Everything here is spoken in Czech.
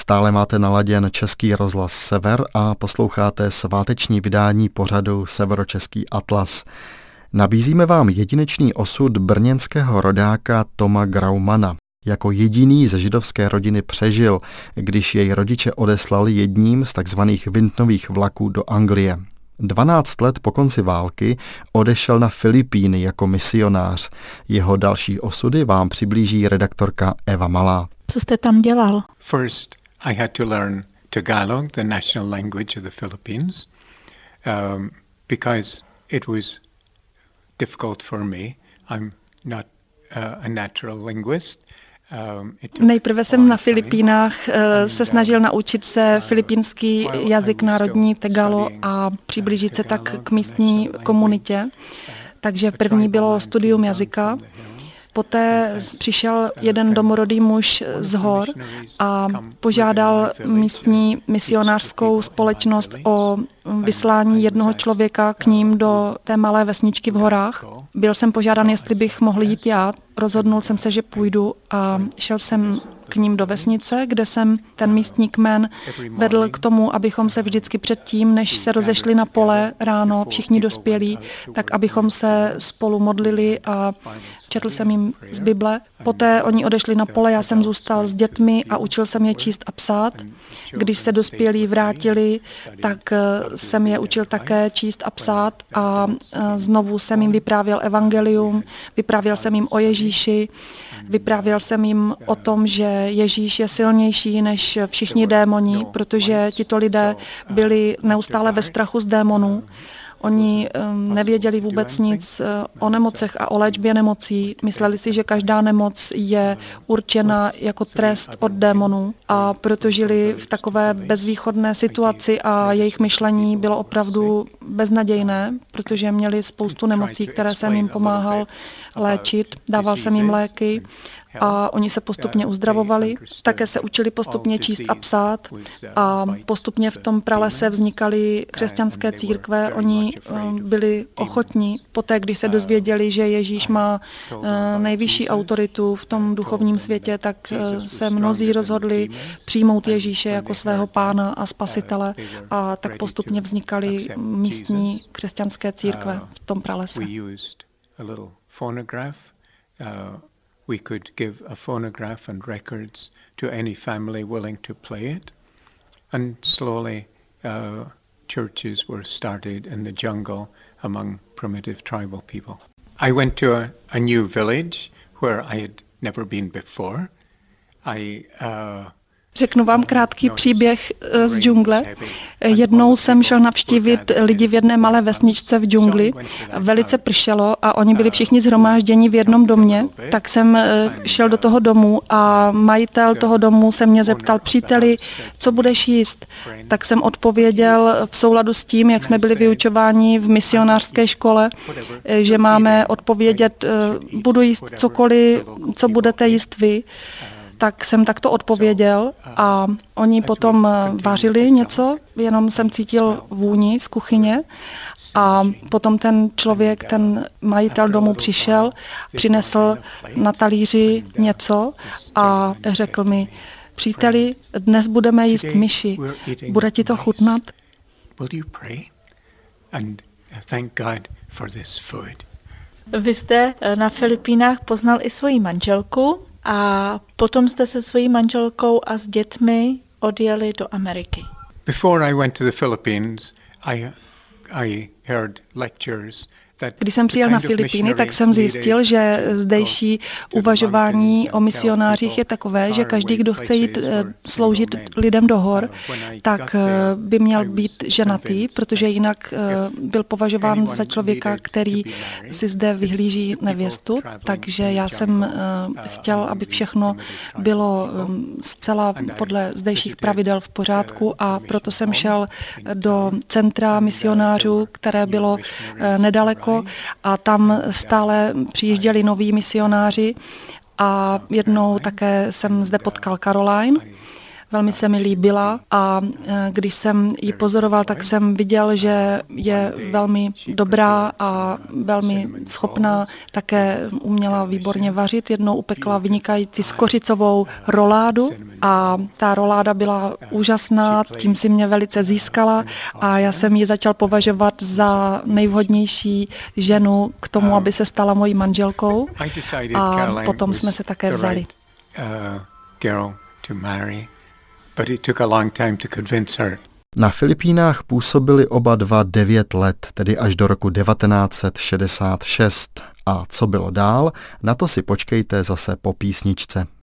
Stále máte naladěn Český rozhlas Sever a posloucháte sváteční vydání pořadu Severočeský atlas. Nabízíme vám jedinečný osud brněnského rodáka Toma Graumana. Jako jediný ze židovské rodiny přežil, když jej rodiče odeslali jedním z takzvaných Vintnových vlaků do Anglie. 12 let po konci války odešel na Filipíny jako misionář. Jeho další osudy vám přiblíží redaktorka Eva Malá. Co jste tam dělal? First, I had to learn Tagalog, the national language of the Philippines, because it was difficult for me. I'm not a natural linguist. Nejprve jsem na Filipínách se snažil naučit se filipínský jazyk národní Tagalo a přiblížit se tak k místní komunitě. Takže první bylo studium jazyka. Poté přišel jeden domorodý muž z hor a požádal místní misionářskou společnost o vyslání jednoho člověka k ním do té malé vesničky v horách. Byl jsem požádán, jestli bych mohl jít já. Rozhodnul jsem se, že půjdu a šel jsem k ním do vesnice, kde jsem ten místní kmen vedl k tomu, abychom se vždycky předtím, než se rozešli na pole ráno, všichni dospělí, tak abychom se spolu modlili a četl jsem jim z Bible. Poté oni odešli na pole, já jsem zůstal s dětmi a učil jsem je číst a psát. Když se dospělí vrátili, tak jsem je učil také číst a psát a znovu jsem jim vyprávěl evangelium, vyprávěl jsem jim o Ježíši, vyprávěl jsem jim o tom, že Ježíš je silnější než všichni démoni, protože tito lidé byli neustále ve strachu z démonů. Oni nevěděli vůbec nic o nemocech a o léčbě nemocí. Mysleli si, že každá nemoc je určena jako trest od démonů a proto žili v takové bezvýchodné situaci a jejich myšlení bylo opravdu beznadějné, protože měli spoustu nemocí, které jsem jim pomáhal léčit. Dával jsem jim léky a oni se postupně uzdravovali. Také se učili postupně číst a psát a postupně v tom pralese vznikaly křesťanské církve. Oni byli ochotní. Poté, když se dozvěděli, že Ježíš má nejvyšší autoritu v tom duchovním světě, tak se mnozí rozhodli přijmout Ježíše jako svého pána a spasitele a tak postupně vznikaly místní křesťanské církve v tom pralese. We could give a phonograph and records to any family willing to play it. And slowly churches were started in the jungle among primitive tribal people. I went to a new village where I had never been before. Řeknu vám krátký příběh z džungle. Jednou jsem šel navštívit lidi v jedné malé vesničce v džungli. Velice pršelo a oni byli všichni shromážděni v jednom domě. Tak jsem šel do toho domu a majitel toho domu se mě zeptal: příteli, co budeš jíst? Tak jsem odpověděl v souladu s tím, jak jsme byli vyučováni v misionářské škole, že máme odpovědět: budu jíst cokoliv, co budete jíst vy. Tak jsem takto odpověděl a oni potom vařili něco, jenom jsem cítil vůni z kuchyně a potom ten člověk, ten majitel domu přišel, přinesl na talíři něco a řekl mi: příteli, dnes budeme jíst myši, bude ti to chutnat? Vy jste na Filipínách poznal i svoji manželku a potom jste se svojí manželkou a s dětmi odjeli do Ameriky. Before I went to the Philippines, I heard lectures. Když jsem přijel na Filipíny, tak jsem zjistil, že zdejší uvažování o misionářích je takové, že každý, kdo chce jít sloužit lidem do hor, tak by měl být ženatý, protože jinak byl považován za člověka, který si zde vyhlíží nevěstu. Takže já jsem chtěl, aby všechno bylo zcela podle zdejších pravidel v pořádku a proto jsem šel do centra misionářů, které bylo nedaleko, a tam stále přijížděli noví misionáři a jednou také jsem zde potkal Caroline. velmi se mi líbila a když jsem ji pozoroval, tak jsem viděl, že je velmi dobrá a velmi schopná, také uměla výborně vařit. Jednou upekla vynikající skořicovou roládu a ta roláda byla úžasná, tím si mě velice získala a já jsem ji začal považovat za nejvhodnější ženu k tomu, aby se stala mojí manželkou a potom jsme se také vzali. Na Filipínách působili oba dva 9 let, tedy až do roku 1966. A co bylo dál, na to si počkejte zase po písničce.